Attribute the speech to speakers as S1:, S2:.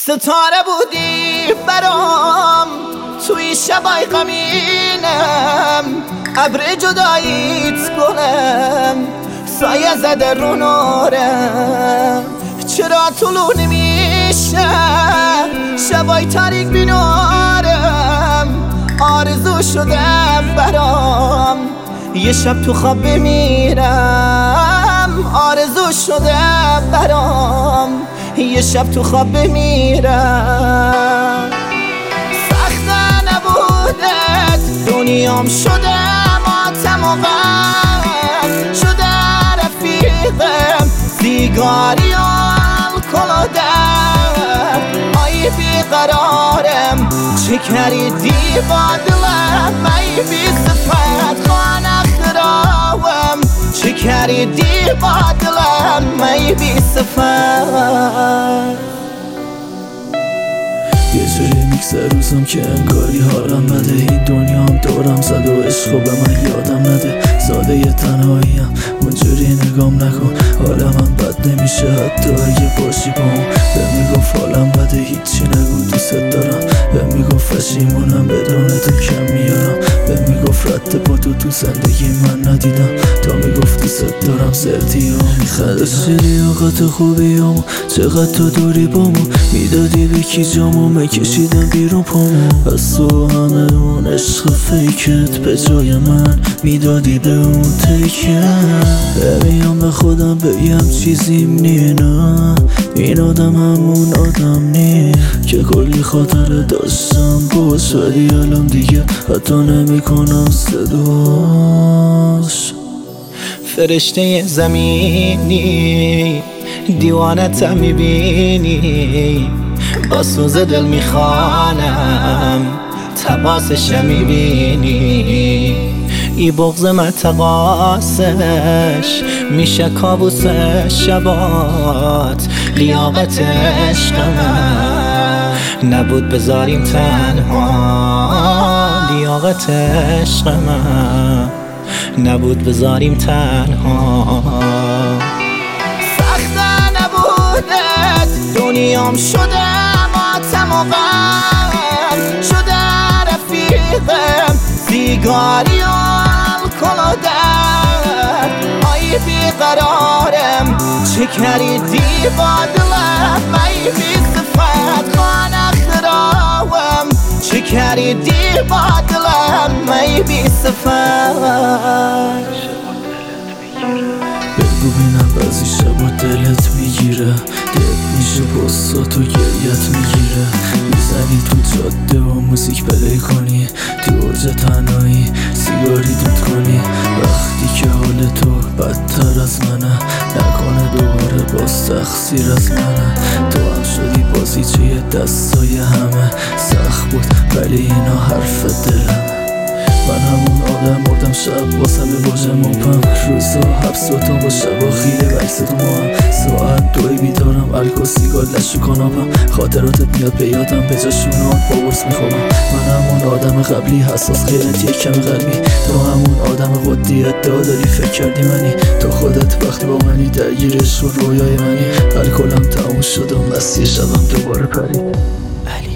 S1: ستاره بودی برام توی شبای غمینم، ابر جداییت گلم سایه زده رو نورم. چرا طلوع نمیشه شبای تاریک بینارم؟ آرزو شده برام یه شب تو خواب بمیرم. آرزو شده برام یه شب تو خواب بمیرم. سخت نبودت دنیام شده ماتم و غم، شده رفیقم سیگاری و الکل و درد. آی بیقرارم چه کردی با دلم؟ ای بی صفت خانه خرابم چه کردی با دلم؟ ای بی صفت.
S2: یه جوری میگذره روزم که انگاری حالم بده، این دنیام دورم زد و عشقو به من یادم نده. زاده یه تنهاییم اونجوری نگام نکن، حالم بد نمیشه حتی اگه باشی با اون. به میگفت حالم بده هیچی نگو دوست دارم، به میگفت پشیمونم بدون تو کم میارم، به میگفت رد با تو زندگی من ندیدم، تا میگفت دوست دارم زردی ها میخندیدم. داشتی لیاقت خوبیامو چقدر تو دوری بامو میدادی به کی جامو کشیدم بیرون پامو. از تو همه اون عشق فیکت به جای من میدادی به اون تکه. بمیام به خودم بگم چیزیم نی، نه این آدم همون آدم نی که کلی خاطره داشتم باش، ولی الان دیگه حتی نمیکنم صداش.
S1: فرشته زمینی دیوانتم میبینی، با سوز دل میخوانم تباسش میبینی. ای بغض متقاسش میشه کابوس شبات. لیاقت عشق من نبود بذاریم تنها، لیاقت عشق من نبود بذاریم تنها. سخت نبودت دنیام شده ماتم و غم، شده رفیقم سیگاری و الکل و درد. آی بیقرارم چه کردی با دلم؟ ای بی صفت خانه خرابم چه کردی با دلم؟ ای بی صفت.
S2: بگو بینم بعضی شبا دلت میگیره، دل میشه بسات و گریت میگیره. میزنی تو جاده و موزیک پلی کنی، تو اوج تنهایی سیگاری دود کنی. وقتی که حال تو بدتر از منه، نکنه دوباره باز تقصیر از منه. تو هم شدی بازیچه دستای همه، سخت بود ولی اینا حرف دلم. من همون آدم مردم شب واسم به باجه موپم، روزا حبس و تا با شبا خیلی بکس تو ما هم. ساعت دوی بیدارم الک و سیگار لشو کنابم، خاطراتت میاد به یادم به جاشونات با برس میخوابم. من همون آدم قبلی حساس خیلت یک کم قلبی، تو همون آدم قدی ادعا داری فکر کردی منی. تو خودت وقتی با منی درگیرش و رویای منی، الکلم تموم شد و مستی شبم دوباره پرید.